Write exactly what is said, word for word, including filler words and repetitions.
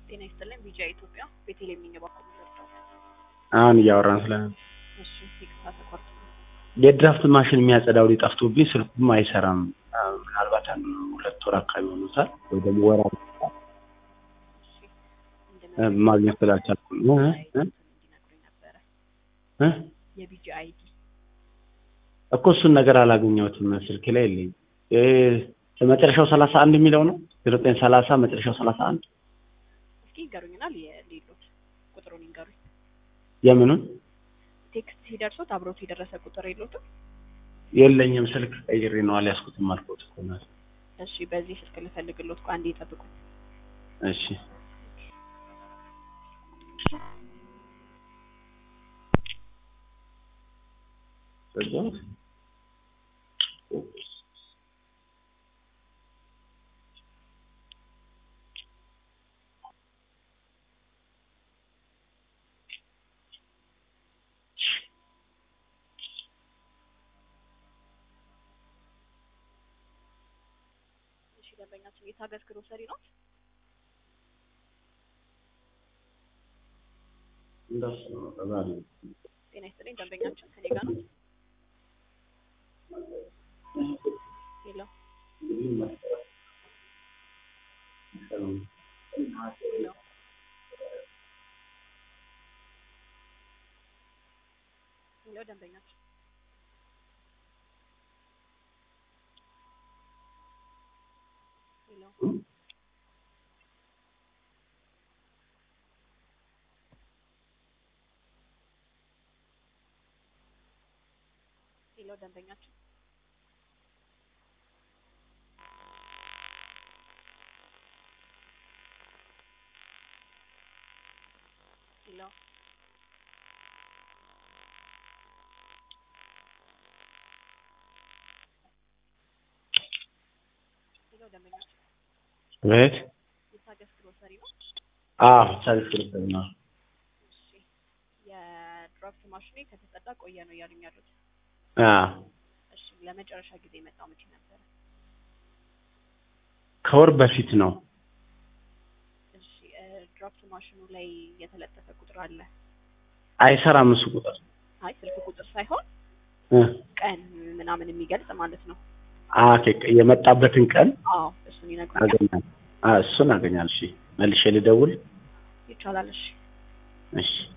ጤና ይስጥልኝ ቢጂአይ ኢትዮጵያ ቤተልሔም ነኝ ባንኩ ምርጫው አሁን እያወራን ስለ እሺ ይቅርታ ተቋርጦ የድራፍት ማሽን የሚያጸዳው ሊጠፍቶብኝ ስልኩም አይሰራም ምናልባት አንድ ሁለት ወር አካባቢ ሆኖታል ወይ ደግሞ ወራ ማግኘት ስላልቻልኩ ነው እንዲነግሩኝ ነበረ እ የቢጂአይ ዲ እኮ እሱን ነገር አላገኘሁትም ስልኬ ላይ የለኝም እ መጨረሻው ሰላሳ አንድ የሚለው ነው ዜሮ ዘጠኝ ሰላሳ መጨረሻው ሰላሳ አንድ እስኪ ይገሩኛል የሌሎት ቁጥሩን ይንገሩኝ የምኑን ቴክስት ሲደርሶት አብሮት የደረሰ ቁጥር የለውም የለኝም ስልክ ቀይሬ ነው አልያዝኩትም አልኩት እኮ ነው እሺ በዚህ ስልክ ልፈልግልዎት ቆይ አንዴ ይጠብቁ እሺ ሰላም ደንበኛችን የታገስ ግሮሰሪ ነው እንዳስ ነው ተባለ ጤና ይስጥልኝ ደንበኛችን ከኔ ጋር ነው ሄሎ ሄሎ ሄሎ ደንበኛችን ሄሎ ሄሎ ደንበኛችን ሄሎ ሄሎ ደንበኛችን ወይት የታገስ ግሮሰሪ ነው አዎ ታገስ ግሮሰሪ ነው እሺ የድራፍት ማሽኔ ከተጸዳ ቆየ ነው ያሉኝ ያሉት አ እሺ ለመጨረሻ ጊዜ መጣው መቼ ነበር ከወር በፊት ነው እሺ ድራፍት ማሽኑ ላይ የተለጠፈ ቁጥር አለ አይሰራም እሱ ቁጥር አይ ስልክ ቁጥር ሳይሆን እ ቀን ምናምን የሚገልጽ ማለት ነው አኬ የመጣበትን ቀን አዎ እሱን ይነግሩኛል አገኛለሁ አ እሱን አገኛለሁ እሺ መልሼ ልደውል ይቻላል እሺ እሺ